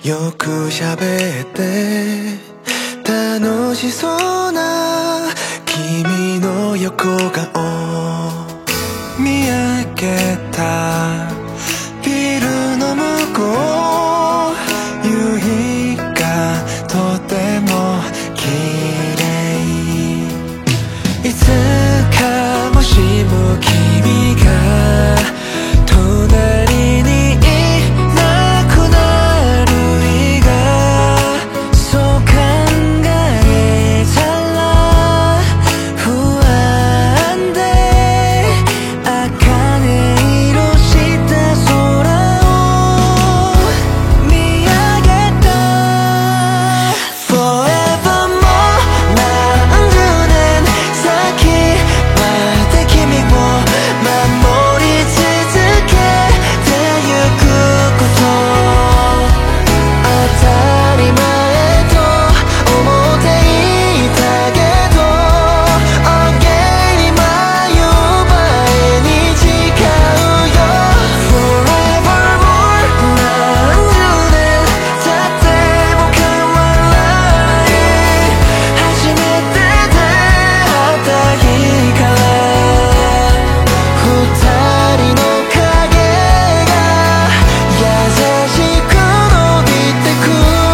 よく喋って楽しそうな君の横顔見上げたビルの向こう夕日がとても綺麗いつかもしも君が隣にいなくなる日がそう考えたら不安で茜色した空を見上げた Forever more 何十年先まで君を守り続けてゆくこと当たり前と思っていたけど余計に迷う前に誓うよ Forever more 何十年経っても変わらない初めて出会った日から二人の影が優しく伸びてく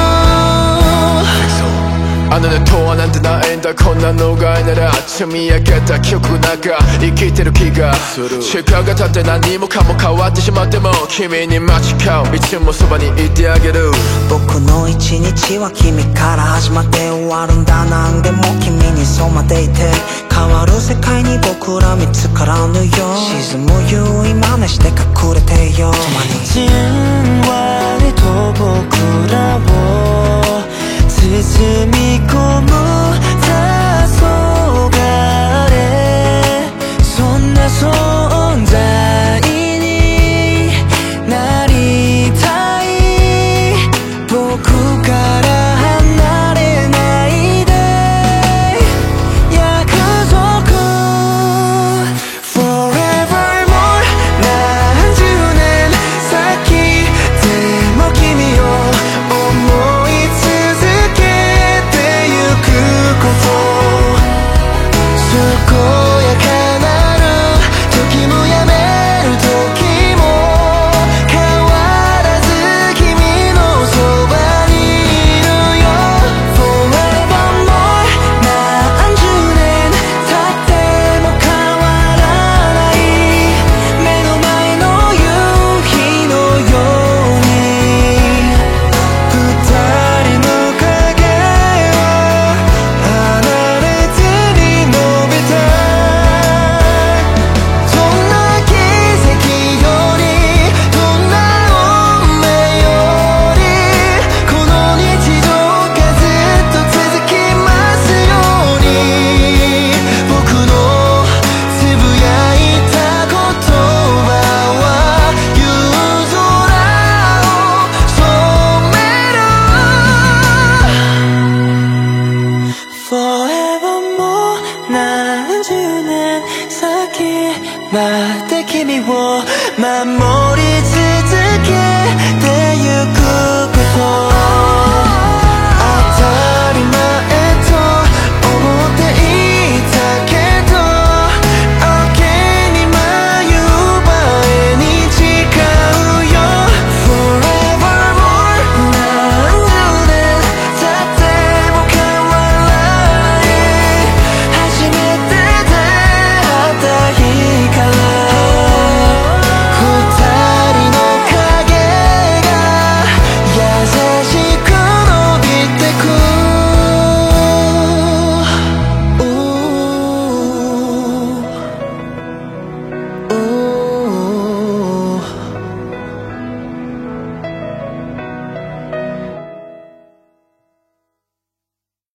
あのねとはなんてないんだこんなのがいならあっち見上げた記憶なんか生きてる気がする時間が経って何もかも変わってしまっても君に待ち構ういつもそばにいてあげる僕の一日は君から始まって終わるんだ何でも君に染まっていて変わる世界に僕ら見つからぬよ沈む夕日真似して隠れてよじんわりと